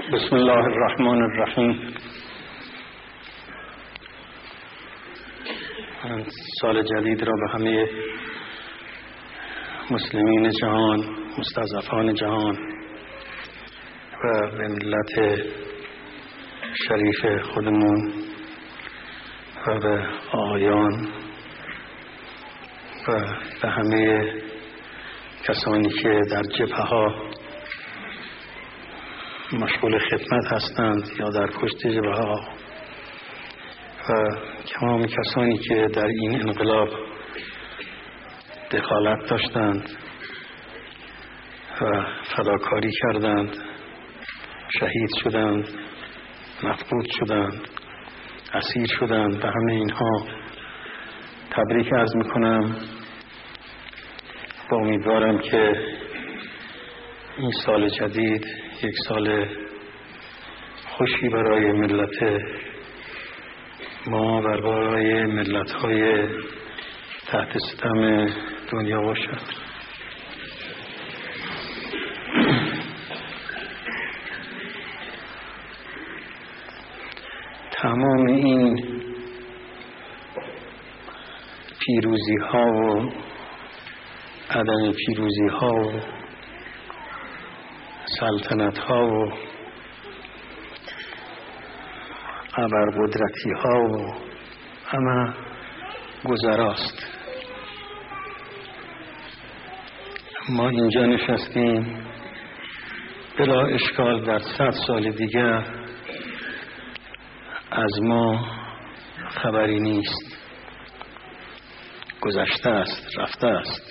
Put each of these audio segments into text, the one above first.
بسم الله الرحمن الرحیم. سال جدید را به همه مسلمین جهان، مستضعفان جهان و به ملت شریف خودمون و به آقایان و به همه کسانی که در جبهه‌ها مشغول خدمت هستند یا در پشت جبهه‌ها و تمام کسانی که در این انقلاب دخالت داشتند و فداکاری کردند، شهید شدند، مفقود شدند، اسیر شدند، به همه اینها تبریک عرض میکنم و امیدوارم که این سال جدید یک سال خوشی برای ملت ما و برای ملت‌های تحت ستم دنیا باشد. تمام این پیروزی‌ها و عدم پیروزی‌ها و سلطنت‌ها و ابرقدرتی‌ها و همه گذراست. ما اینجا نشستیم بلا اشکال در 100 سال دیگر از ما خبری نیست، گذشته است، رفته است.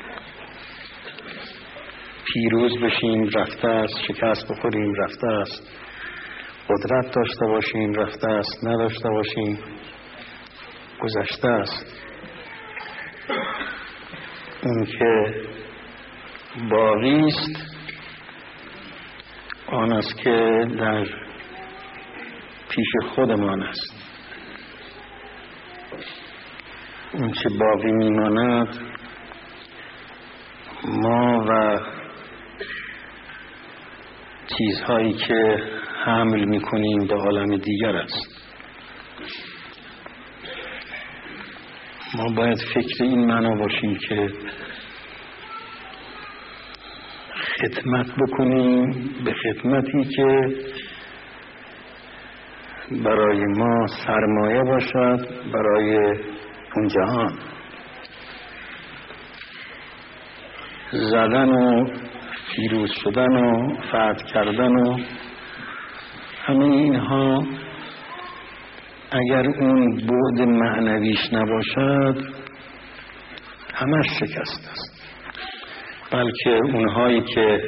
پیروز بشیم رفته است، شکست بخوریم رفته است، قدرت داشته باشیم رفته است، نداشته باشیم گذشته است. اون که باقی است آن است که در پیش خودمان است. اون چه باقی میماند ما و چیزهایی که حمل میکنیم به عالم دیگر است. ما باید فکر این معنا باشیم که خدمت بکنیم به خدمتی که برای ما سرمایه باشد برای اون جهان. زدن و پیروز شدن و فتح کردن و همه اینها اگر اون بعد معنویش نباشد همه شکست است. بلکه اونهایی که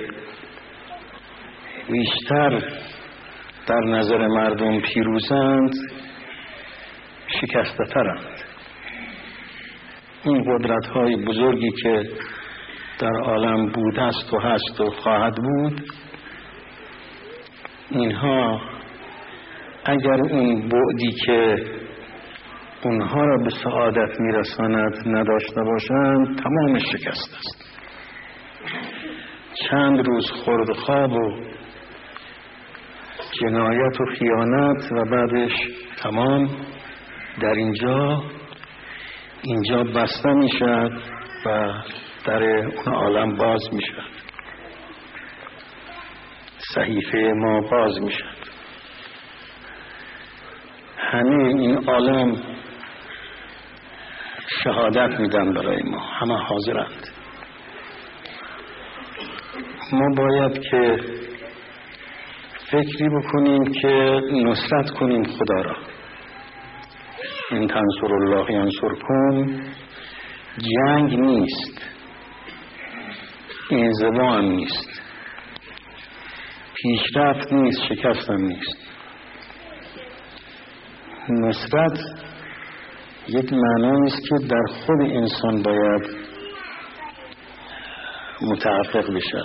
بیشتر در نظر مردم پیروزند شکسته ترند. این قدرت های بزرگی که در عالم بوده است و هست و خواهد بود، اینها اگر اون بعدی که اونها را به سعادت میرساند نداشته باشند تمام شکست است. چند روز خورد خواب و جنایت و خیانت و بعدش تمام در اینجا بسته میشد و در اون عالم باز میشد، صحیفه ما باز میشد. همه این عالم شهادت میدن برای ما، همه حاضرند. ما باید که فکری بکنیم که نصرت کنیم خدا را. این تنصر الله ینصرکم جنگ نیست، انزوا هم نیست، پیشرفت نیست، شکست هم نیست. نصرت یک معنی است که در خود انسان باید متحقق بشد.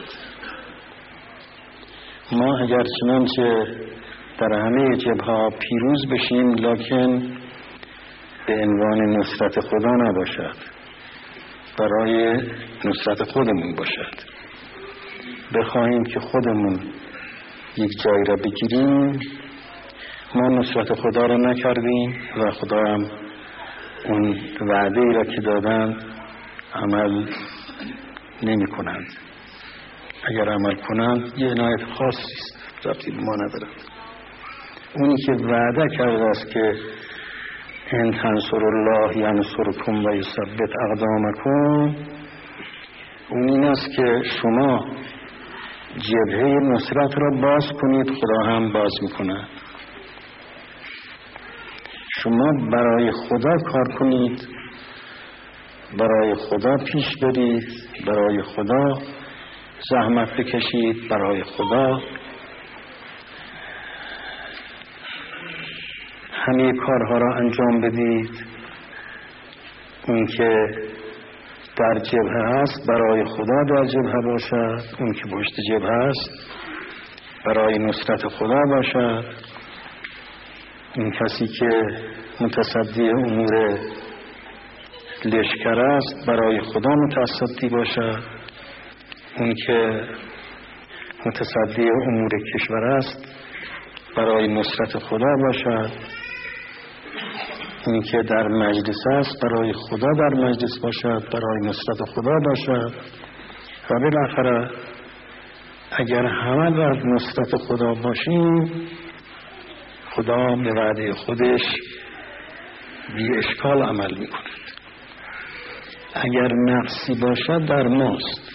ما اگر چنانچه در همه جبهه‌ها پیروز بشیم لکن به عنوان نصرت خدا نباشد، برای نصرت خودمون باشد. بخواهیم که خودمون یک جایی را بگیریم، ما نصرت خدا را نکردیم و خدا هم اون وعده ای را که دادن عمل نمی کنند. اگر عمل کنند یه عنایت خاصی است، ربطی به ما ندارد. اونی که وعده کرده است که ان تنصروا الله ینصرکم و یثبت اقدامکم، اون این است که شما جبهه نصرت را باز کنید، خدا هم باز میکند. شما برای خدا کار کنید، برای خدا پیش برید، برای خدا زحمت بکشید، برای خدا همه کارها را انجام بدید. اون که در جبهه هست برای خدا در جبهه باشد، اون که پشت جبهه هست برای نصرت خدا باشد. این کسی که متصدی امور لشکر است برای خدا متصدی باشد، اون که متصدی امور کشور است برای نصرت خدا باشد، این که در مجلس است برای خدا در مجلس باشد، برای نصرت خدا باشد. و بالاخره اگر همه در نصرت خدا باشیم، خدا به وعده خودش بی اشکال عمل میکند. اگر نقصی باشد در ماست.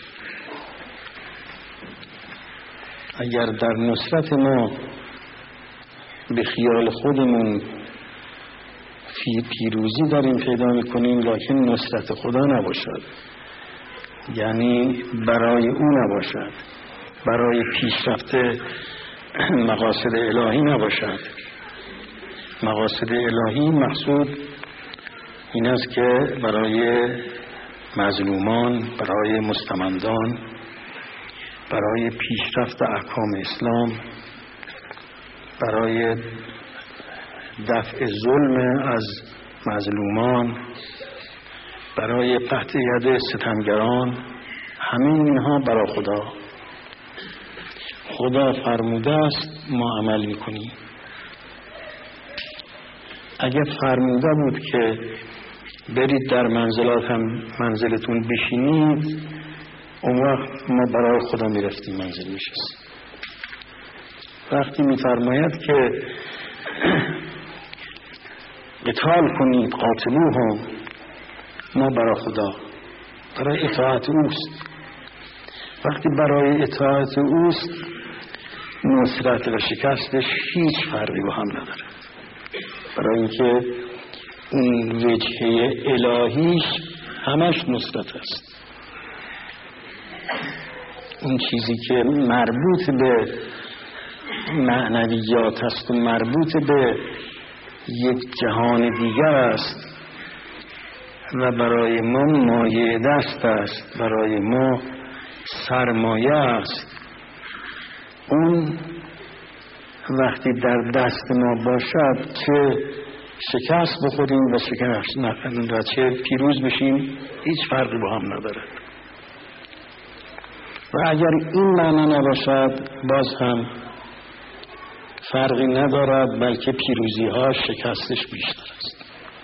اگر در نصرت ما به خیال خودمون پیروزی داریم پیدا میکنیم، لکن نصرت خدا نباشد، یعنی برای او نباشد، برای پیشرفت مقاصد الهی نباشد. مقاصد الهی مقصود این است که برای مظلومان، برای مستمندان، برای پیشرفت احکام اسلام، برای دفع ظلم از مظلومان، برای قطع ید ستمگران، همه اینها برای خدا. خدا فرموده است، ما عمل میکنیم. اگر فرموده بود که برید در منزلات هم منزلتون بشینید، اون وقت ما برای خدا میرفتیم منزل میشستیم. وقتی میفرماید که قتال کنید، قاتلوهم، ما برای خدا، برای اطاعت اوست. وقتی برای اطاعت اوست، نصرت و شکستش هیچ فرقی با هم نداره، برای اینکه اون وجهه الهیش همش نصرت است. اون چیزی که مربوط به معنویات است و مربوط به یک جهان دیگر است و برای ما مایه دست است، برای ما سرمایه است، اون وقتی در دست ما باشد چه شکست بخوریم و شکست نخوریم و چه پیروز بشیم هیچ فرقی با هم نداره. و اگر این معنا نباشد باز هم فرقی ندارد، بلکه پیروزی ها شکستش بیشتر است.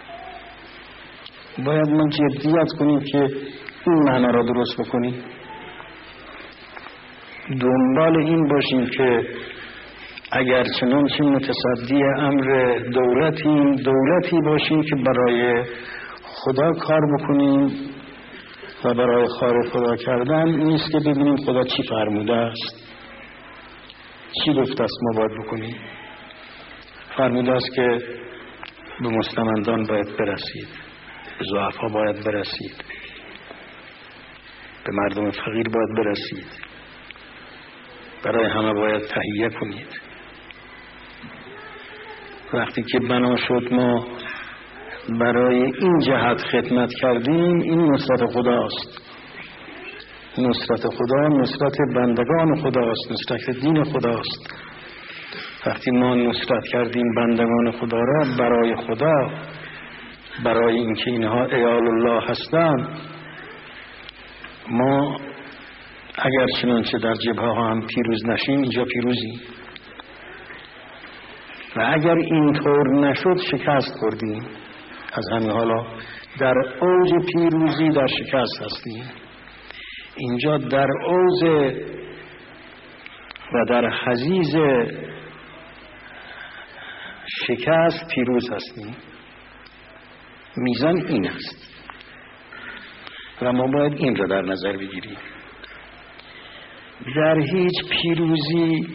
باید ما جدیت کنیم که این معنا را درست بکنیم، دنبال این باشیم که اگر چنانچه متصدی امر دولتی باشیم که برای خدا کار بکنیم و برای خدا کردن نیست که ببینیم خدا چی فرموده است، چی گفته است ما باید بکنیم. فرموده است که به مستمندان باید برسید، به ضعفا باید برسید، به مردم فقیر باید برسید، برای همه باید تهیه کنید. وقتی که بنا شد ما برای این جهت خدمت کردیم، این نصرت خداست. نصرت خدا نصرت بندگان خداست، نصرت دین خداست. وقتی ما نصرت کردیم بندگان خدا را برای خدا، برای اینکه اینها عیال الله هستند، ما اگر چنانچه در جبهه ها هم پیروز نشیم اینجا پیروزیم. و اگر اینطور نشد شکست خوردیم. از همین حالا در اوج پیروزی در شکست هستیم. اینجا در اوج و در حضیض شکست پیروز هستیم. میزان این است و ما باید این را در نظر بگیریم. در هیچ پیروزی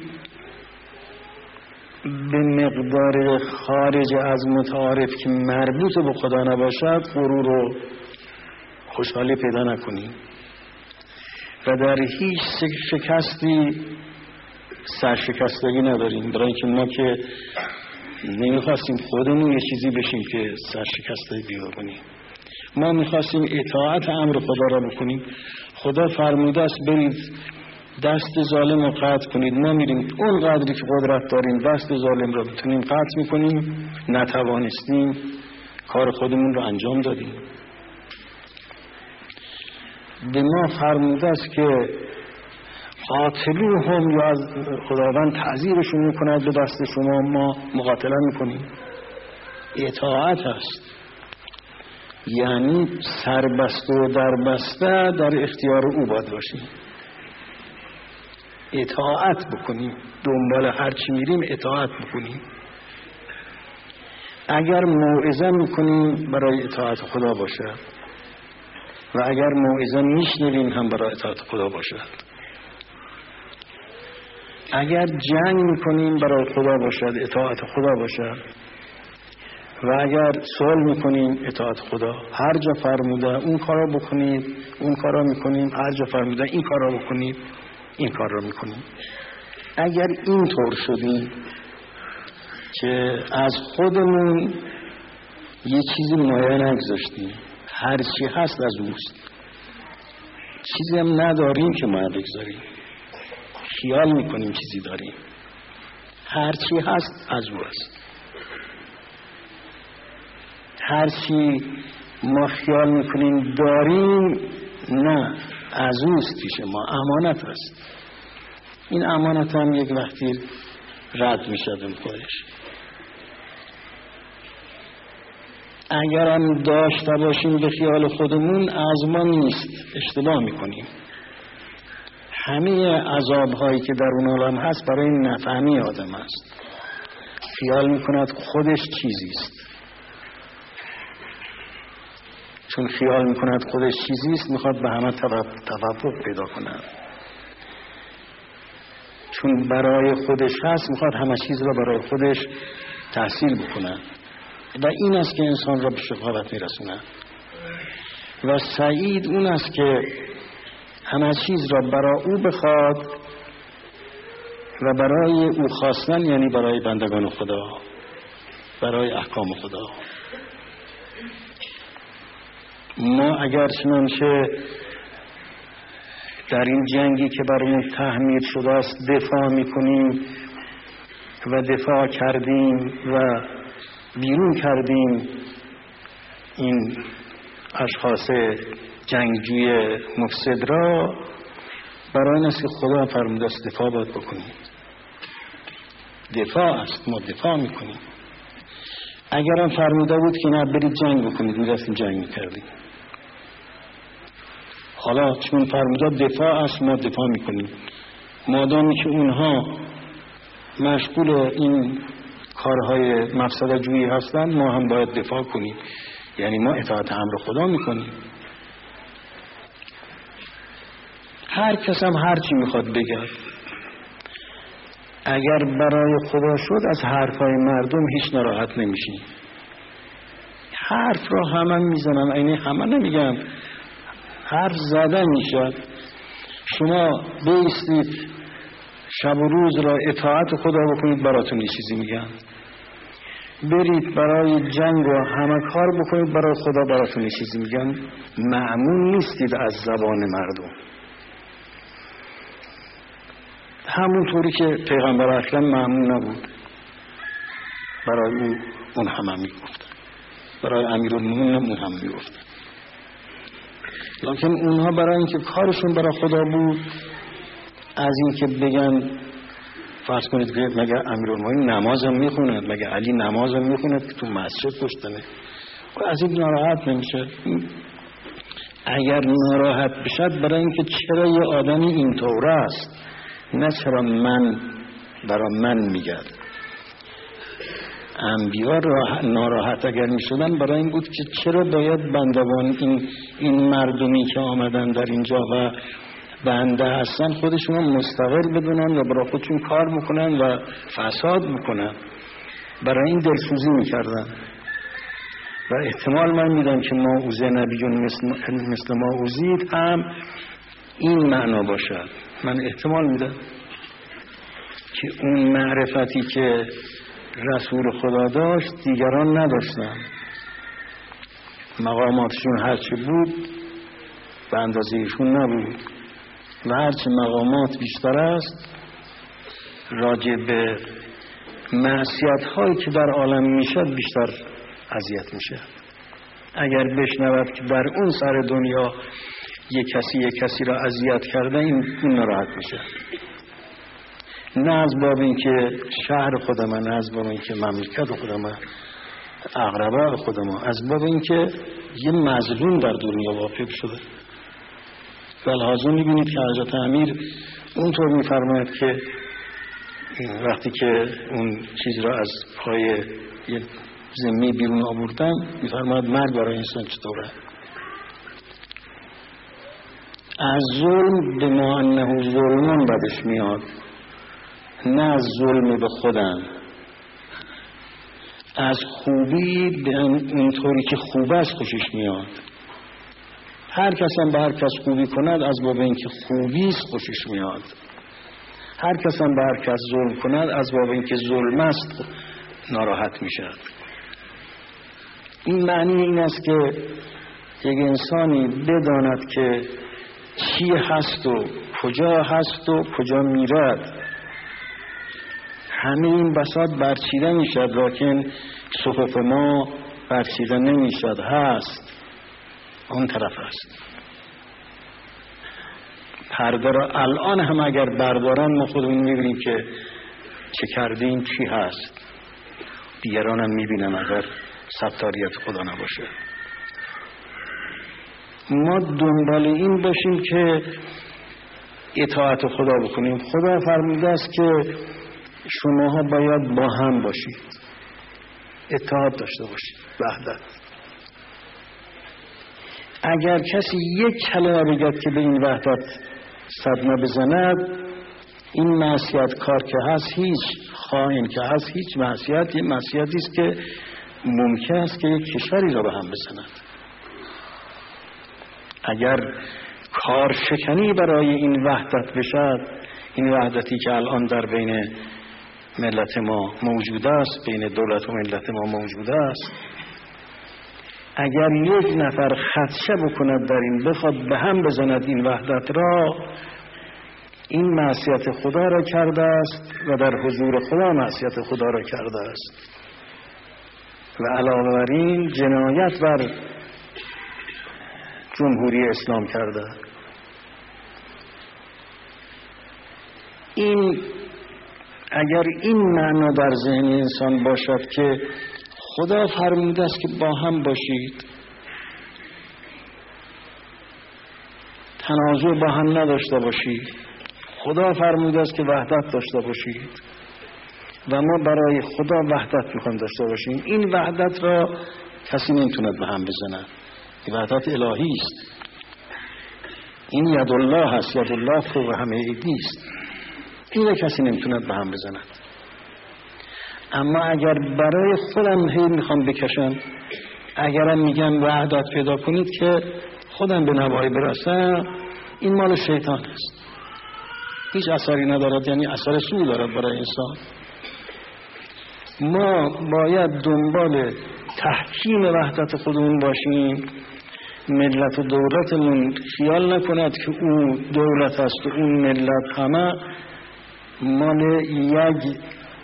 به مقدار خارج از متعارف که مربوط به خدا نباشد غرور و خوشحالی پیدا نکنیم و در هیچ شکستی سرشکستگی نداریم، برای اینکه ما که نمیخواستیم خودمون یه چیزی بشیم که سرشکستگی پیدا کنیم. ما میخواستیم اطاعت امر خدا را بکنیم. خدا فرموده است برید دست ظالم رو قطع کنید. ما میریم اون قدری که قدرت داریم دست ظالم را بتونیم قطع میکنیم. نتوانستیم، کار خودمون رو انجام دادیم. به ما فرموده است که قاتلوهم، یا از خداوند تعذیرشون میکند به دست شما، ما مقاتله میکنیم. اطاعت است، یعنی سربسته و دربسته در اختیار او باید باشیم. اطاعت بکنیم، دنبال هر چی میریم اطاعت بکنیم. اگر موعظه میکنیم برای اطاعت خدا باشد و اگر موعظه میشنویم هم برای اطاعت خدا باشد. اگر جنگ میکنیم برای خدا باشد، اطاعت خدا باشد، و اگر صلح میکنیم اطاعت خدا. هر جا فرموده اون کارا بکنید اون کارا میکنیم، هر جا فرموده این کارا بکنید این کار را میکنیم. اگر این طور شدیم که از خودمون یه چیزی مایه نگذاشتیم، هر چی هست از اوست، چیزی هم نداریم که مایه بگذاریم، خیال میکنیم چیزی داریم، هر چی هست از او است. هر چی ما خیال میکنیم داریم نه، از اوست پیش ما، امانت است. این امانت هم یک وقتی رد میشه به خودش. اگر هم داشته باشیم به خیال خودمون از ما نیست، اشتباه میکنیم. همه عذاب هایی که در اون عالم هست برای نفهمی آدم است. خیال میکند خودش چیزی است. چون خیال میکند خودش چیزی است میخواد به همه توافق پیدا کند. چون برای خودش هست میخواد همه چیز را برای خودش تحصیل بکند و این است که انسان را به شقاوت میرسوند. و سعید اون است که همه چیز را برای او بخواد و برای او خواستن، یعنی برای بندگان خدا، برای احکام خدا. ما اگر چنانچه در این جنگی که برای تحمیل شده است دفاع میکنیم و دفاع کردیم و بیرون کردیم این اشخاص جنگجوی مفسد را، برای این است که خدا فرموده است دفاع باید بکنیم. دفاع است، ما دفاع میکنیم. اگر هم فرموده بود که نه برید جنگ بکنید، میرفتیم جنگ میکردیم. حالا چون فرموده دفاع است ما دفاع میکنیم. مادامی که اونها مشغول این کارهای مفسده جویی هستند ما هم باید دفاع کنیم، یعنی ما اطاعت امر خدا میکنیم. هر کس هم هر چی میخواد بگه، اگر برای خدا شد از حرفای مردم هیچ ناراحت نمیشی. حرف را همه میزنن، اینه همه نمیگن، حرف زده میشد. شما بیستید شب و روز را اطاعت خدا بکنید براتون یه چیزی میگن. برید برای جنگ و همه کار بکنید برای خدا براتون یه چیزی میگن. مأمون نیستید از زبان مردم. همونطوری که پیغمبر اکرم مأمون نبود، برای اون همه میگفت، برای امیرالمومنین اون هم میگفت. لکن اونها برای اینکه کارشون برای خدا بود، از اینکه بگن فرض کنید که مگه امیرالمومنین نماز هم میخوند، مگه علی نماز هم میخوند که تو مسجد پشتنه؟ و از این ناراحت نمیشه. اگر ناراحت بشد برای اینکه چرا یه آدمی اینطور است، نه چرا برای من میگرد. انبیا ناراحت اگر میشدن برای این بود که چرا باید بندگان این مردمی که آمدن در اینجا و بنده هستن خودشون مستقل بدونن و برای خودشون کار میکنن و فساد میکنن، برای این دلسوزی میکردن. و احتمال من میدم که ما اوزه نبیون مثل ما اوزید هم این معنا باشد. من احتمال میدم که اون معرفتی که رسول خدا داشت دیگران نداشتن. مقاماتشون هرچی بود به اندازه ایشون نبود و هرچی مقامات بیشتر است راجع به معصیت هایی که در عالم میشد بیشتر اذیت میشه. اگر بشنود که در اون سر دنیا یک کسی را اذیت کرده، این ناراحت میشه. نه از باب اینکه شهر خودمه، نه از باب اینکه مملکت خودمه، اقربا خودمه، از باب اینکه یه مظلوم در دنیا واقع شده. ولحاظه میبینید که حضرت امیر اونطور میفرماید که وقتی که اون چیز را از پای یه زمین بیرون آوردن، میفرماید مرگ برای انسان چطوره؟ از ظلم به ما انه ظلمون بدش میاد، نه از ظلم به خودم. از خوبی به اونطوری که خوب است خوشش میاد. هر کس هم به هر کس خوبی کند از باب اینکه خوبی است خوشش میاد. هر کس هم به هر کس ظلم کند از باب اینکه ظلم است ناراحت میشد. این معنی این است که یک انسانی بداند که چی هست و کجا هست و کجا میرد. همه این بساط برچیده میشد، لیکن صحف ما برچیده نمیشد، هست اون طرف هست. پرده را الان هم اگر بردارن ما خودمون میبینیم که چه کردیم، چی هست. دیگران هم میبینم اگر ستاریت خدا نباشه. ما دنبال این باشیم که اطاعت خدا بکنیم. خدا فرموده است که شماها باید با هم باشید، اتحاد داشته باشید، وحدت. اگر کسی یک کلمه بگد که به این وحدت صدمه بزند، این معصیت کار که هست، هیچ خائن که هست، هیچ معصیت، یه معصیتی است که ممکن است که یک کشوری را به هم بزند. اگر کار شکنی برای این وحدت بشد، این وحدتی که الان در بین ملت ما موجود است، بین دولت و ملت ما موجود است، اگر یک نفر خدشه بکند در این، بخواد به هم بزند این وحدت را، این معصیت خدا را کرده است و در حضور خدا معصیت خدا را کرده است و علاوه بر این جنایت بر جمهوری اسلام کرده. این اگر این معنا در ذهن انسان باشد که خدا فرموده است که با هم باشید، تنازع با هم نداشته باشید، خدا فرموده است که وحدت داشته باشید و ما برای خدا وحدت میخوایم داشته باشیم، این وحدت را کسی نمیتوند به هم بزند. این وحدت الهی است. این ید الله است، ید الله فوق همه ایدی است. این کسی نمیتوند به هم بزند. اما اگر برای خودم هی میخوام بکشم، اگرم میگم وحدت پیدا کنید که خودم به نوایی برسم، این مال شیطان است، هیچ اثری ندارد، یعنی اثر سوء دارد برای انسان. ما باید دنبال تحکیم وحدت خودمون باشیم. ملت و دولتمون خیال نکند که اون دولت است و اون ملت، همه مال یک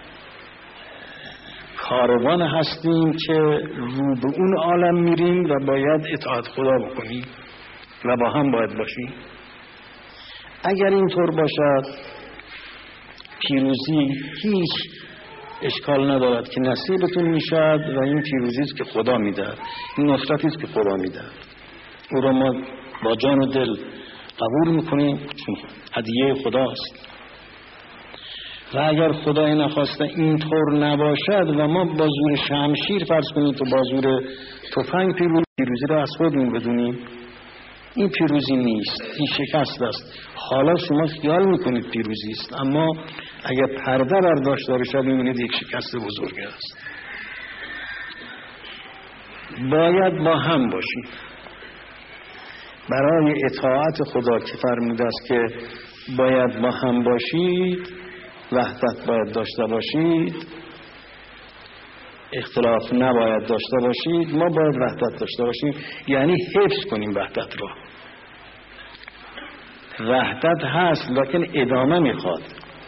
کاروان هستیم که رو به اون عالم میریم و باید اطاعت خدا بکنیم و با هم باید باشیم. اگر اینطور باشد پیروزی هیچ اشکال ندارد که نصیبتون میشد و این پیروزی است که خدا میده، این نصرتی است که خدا میده. او را ما با جان و دل قبول میکنیم چون هدیه خداست. و اگر خدای نخواسته اینطور نباشد و ما با زور شمشیر فرض کنیم تو با زور تفنگ پیروزی را از خودمون بدونیم، این پیروزی نیست، این شکست است. حالا شما خیال میکنید پیروزی است، اما اگر پرده برداشته بشه میبینید یک شکست بزرگ است. باید با هم باشیم برای اطاعت خدا که فرموده است که باید با هم باشید، وحدت باید داشته باشید، اختلاف نباید داشته باشید. ما باید وحدت داشته باشیم، یعنی حفظ کنیم وحدت را. وحدت هست لکن ادامه میخواد،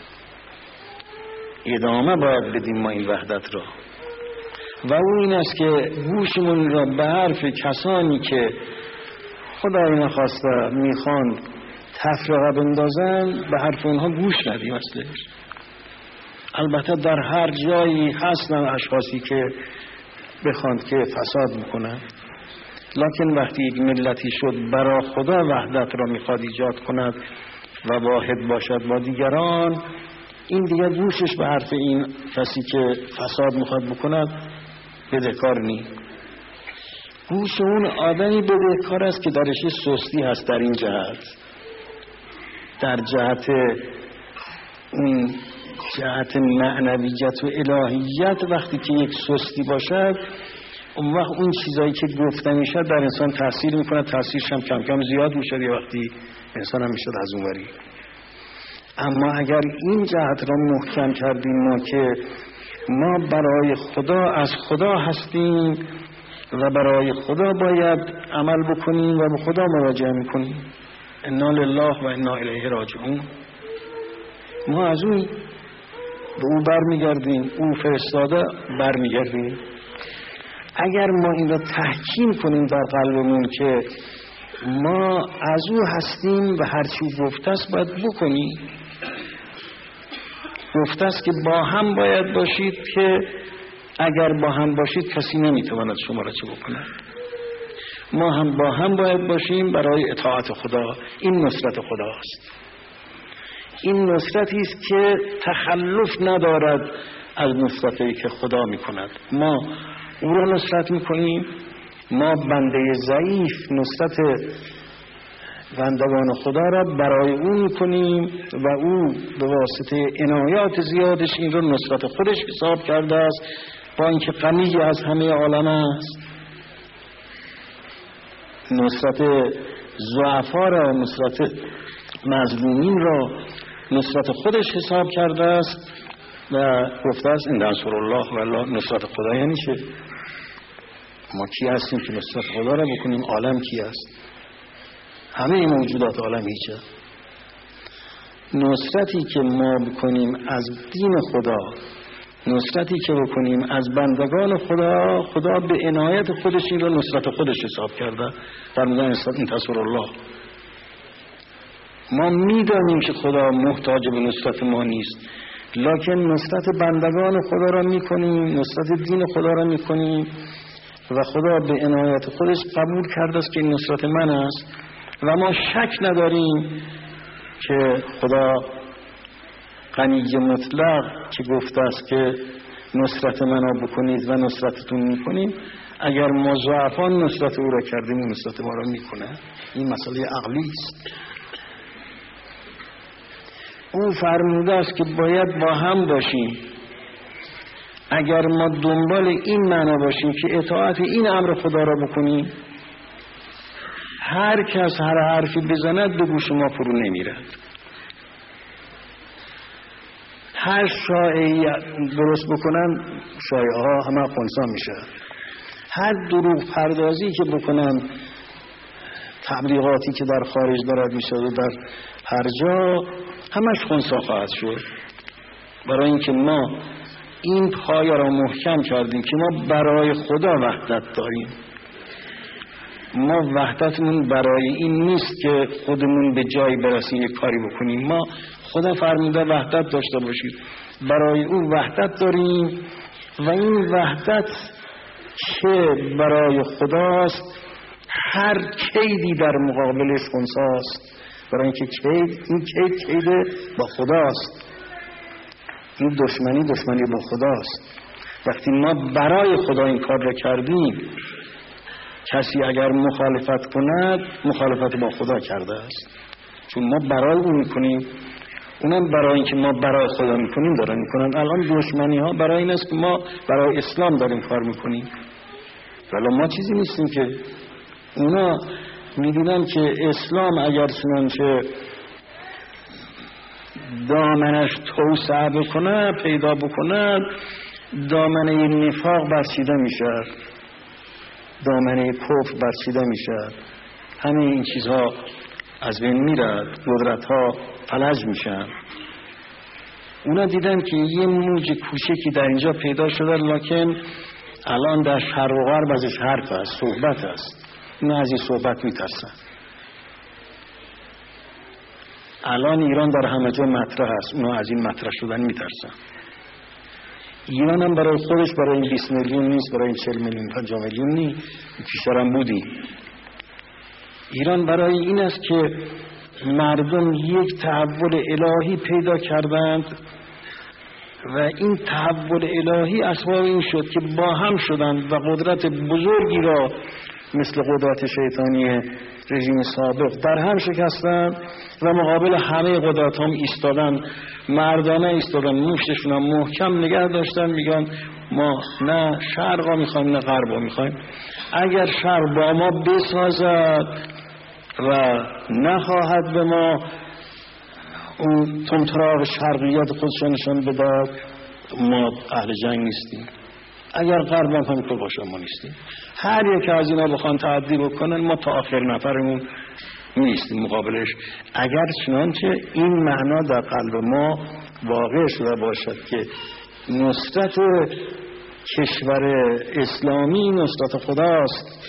ادامه باید بدیم ما این وحدت را. و اون این است که گوشمون را به حرف کسانی که خدای نخواسته میخوان تفرقه بندازن به حرف اونها گوش ندیم اصلش. البته در هر جایی هستن اشخاصی که بخواند که فساد میکنن، لکن وقتی یک ملتی شد برای خدا وحدت را میخواد ایجاد کند و واحد باشد با دیگران، این دیگه گوشش به حرف این کسی که فساد میخواد بکند بدهکار نیست. گوش اون آدمی بدهکار است که درش سستی هست در این جهت، در جهت اون جهت معنویت و الهیت. وقتی که یک سستی باشد اون وقت اون چیزایی که گفته میشه در انسان تاثیر میکنه، تاثیرش هم کم کم زیاد میشه، یه وقتی انسان هم میشه از اونوری. اما اگر این جهت را محکم کردیم ما که ما برای خدا از خدا هستیم و برای خدا باید عمل بکنیم و به خدا مراجعه میکنیم، انا لله و انا الیه راجعون، ما از اون به او برمیگردیم، او فرستاده برمیگردیم. اگر ما این را تحکیم کنیم در قلبمون که ما از او هستیم و هرچی گفته است باید بکنیم، گفته است که با هم باید باشید که اگر با هم باشید کسی نمیتواند شما را چه بکنه. ما هم با هم باید باشیم برای اطاعت خدا. این نصرت خداست، این نصرتی است که تخلف ندارد از نصرتی که خدا میکند. ما او را نصرت میکنیم، ما بنده ضعیف نصرت بندگان خدا را برای او میکنیم و او به واسطه عنایات زیادش این را نصرت خودش حساب کرده است، با اینکه غنی از همه عالم است. نصرت ضعفا را، نصرت مظلومین را نصرت خودش حساب کرده است و گفته است ان انصر الله و الله. نصرت خدا یعنی چه؟ ما کی هستیم که نصرت خدا را بکنیم؟ عالم کی است؟ همه موجودات عالم هیچه. نصرتی که ما بکنیم از دین خدا، نصرتی که بکنیم از بندگان خدا، خدا به عنایت خودش این را نصرت خودش حساب کرده. فرمودن انتصر الله. ما میدانیم که خدا محتاج به نصرت ما نیست، لکن نصرت بندگان خدا را میکنیم، نصرت دین خدا را میکنیم و خدا به عنایت خودش قبول کرده است که این نصرت من است و ما شک نداریم که خدا غنی مطلق که گفته است که نصرت منو بکنید و نصرتتون میکنیم. اگر ما ضعفان نصرت او را کردیم نصرت ما را میکنه. این مسئله عقلی است. او فرموده است که باید با هم باشیم. اگر ما دنبال این معنا باشیم که اطاعت این امر خدا را بکنیم، هر کس هر حرفی بزند به گوش ما فرو نمیرد. هر شایعی درست بکنن شایعه ها همه خنثی میشه. هر دروغ پردازی که بکنن، تبلیغاتی که در خارج دارد میشه و در هر جا، همش خنثی خواهد شد. برای اینکه ما این پایه را محکم کردیم که ما برای خدا وحدت داریم، ما وحدتمون برای این نیست که خودمون به جایی برسیم یک کاری بکنیم. ما خدا فرموده وحدت داشته باشید، برای او وحدت داریم و این وحدت که برای خداست هر کیدی در مقابلش خنثیست، برای اینکه این کید با خداست، این دشمنی با خداست. وقتی ما برای خدا این کار را کردیم، کسی اگر مخالفت کند مخالفت با خدا کرده است، چون ما برای اون میکنیم، اونم برای اینکه ما برای خدا میکنیم دارن میکنن. الان دشمنی ها برای این است که ما برای اسلام داریم کار میکنیم، ولی ما چیزی نیستیم که اونا میدونن که اسلام اگر چنانچه دامنش توسعه بکنه، پیدا بکنه، دامنه نفاق برچیده میشه، دامنه کفر برچیده میشه، همه این چیزها از بین میره، قدرت ها فلج میشن. اونا دیدن که یه موج کوچکی در اینجا پیدا شده، لکن الان در شرق و غرب ازش حرف است، صحبت است. اونا از این صحبت میترسن. الان ایران در همه جا مطرح است، اونا از این مطرح شدن میترسن. ایران هم برای خودش برای این 20 میلیون نیست، برای این 40 میلیون 50 میلیون نیست، پیشترم بودی. ایران برای این است که مردم یک تحول الهی پیدا کردند و این تحول الهی اسباب این شد که با هم شدند و قدرت بزرگی را مثل قدرت شیطانی رژیم سابق در هم شکستند و مقابل همه قدرت هم ایستادن، مردانه ایستادن، موشتشون هم محکم نگه داشتن، میگن ما نه شرقا میخوایم نه غربا میخوایم. اگر شرق با ما بسازد و نخواهد به ما اون تمطراق شرقیت خودشان نشان بداد، ما اهل جنگ نیستیم. اگر غرب هم همینطور باشه ما نیستیم. هر یک از اینا بخوان تعدی بکنن، ما تا آخر نفرمون نیستیم مقابلش. اگر چنانچه این معنا در قلب ما واقع شده باشد که نصرت کشور اسلامی نصرت خداست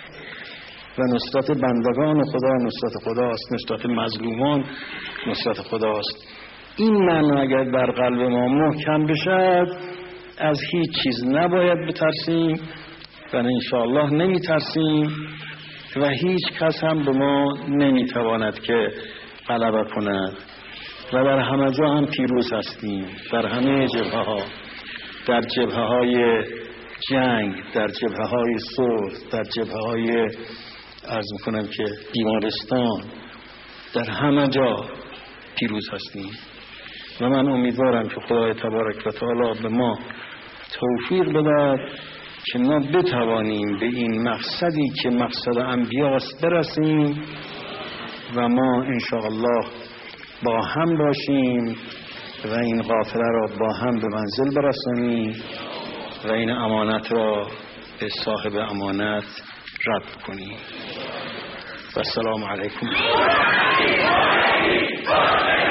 و نصرت بندگان خدا نصرت خداست، نصرت مظلومان نصرت خداست، این معنا اگر در قلب ما محکم بشد، از هیچ چیز نباید بترسیم و انشاءالله نمیترسیم و هیچ کس هم به ما نمیتواند که غلبه کند و در همه جا هم پیروز هستیم، در همه جبهه ها، در جبهه های جنگ، در جبهه های صلح، در جبهه های عرض میکنم که بیمارستان، در همه جا پیروز هستیم و من امیدوارم که خدای تبارک و تعالی به ما توفیق بدهد که ما بتوانیم به این مقصدی که مقصد انبیاست برسیم و ما انشاءالله با هم باشیم و این قافله را با هم به منزل برسانیم و این امانت را به صاحب امانت رد کنیم. و السلام علیکم.